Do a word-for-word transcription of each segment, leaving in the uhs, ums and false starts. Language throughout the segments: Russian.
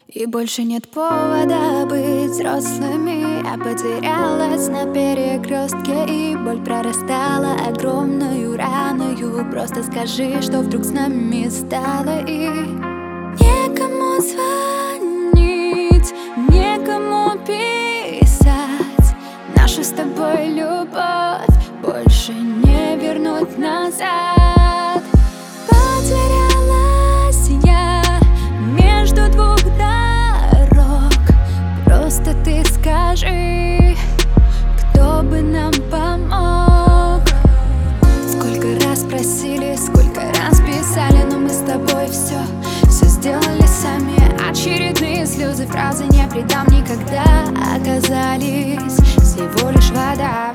И больше нет повода быть взрослыми. Я потерялась на перекрестке, и боль прорастала огромную раною. Просто скажи, что вдруг с нами стало, и некому звонить, некому писать. Нашу с тобой любовь больше не вернуть назад. Потерялась я между двух дорог. Просто ты скажи, кто бы нам помог. Сколько раз просили, сколько раз писали, но мы с тобой все, все сделали сами. Очередные слезы, фразы «не предам никогда» оказались всего лишь вода.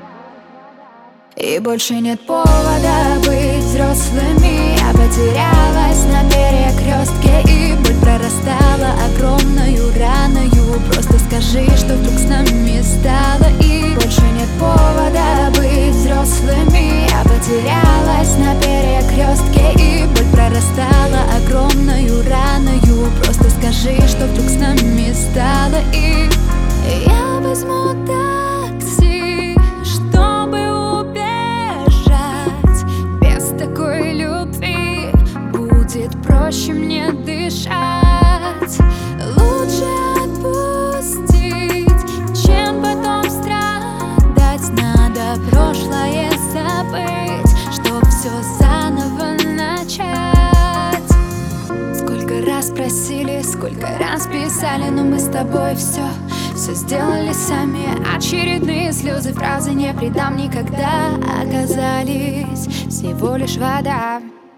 И больше нет повода быть взрослыми. Я потерялась на перекрестке, и боль прорастала огромную раною. Просто скажи, что вдруг с нами стало, и больше нет повода быть взрослыми. Я потерялась на перекрестке, и боль прорастала огромную раною. Просто скажи, что вдруг с нами стало, и я возьму такси, чтобы такой любви будет проще мне дышать. Лучше отпустить, чем потом страдать. Надо прошлое забыть, чтоб все заново начать. Сколько раз просили, сколько раз писали, но мы с тобой все, все сделали сами. Очередные слезы, фразы «не предам никогда» оказались всего лишь вода.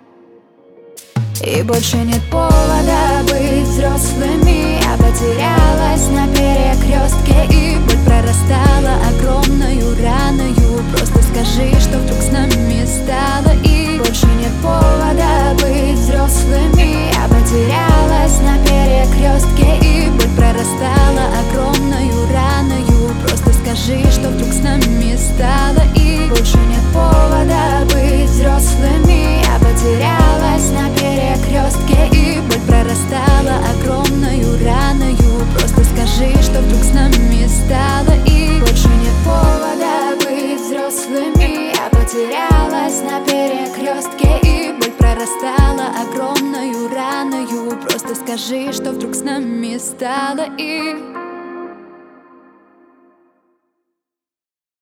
И больше нет повода быть взрослыми. Я потерялась на перекрестке, и боль прорастала огромную раною. Просто скажи, что вдруг с нами стало, и больше нет повода быть взрослыми. Я потерялась на перекрестке, и боль прорастала огромную раною. Просто скажи, что вдруг с нами стало, и больше нет повода быть взрослыми. Я потерялась на перекрестке, и боль прорастала огромную раною. Просто скажи, что вдруг с нами стало, и больше нет повода быть взрослыми. Я потерялась на перекрестке, и боль прорастала огромную раною. Просто скажи, что вдруг с нами стало, и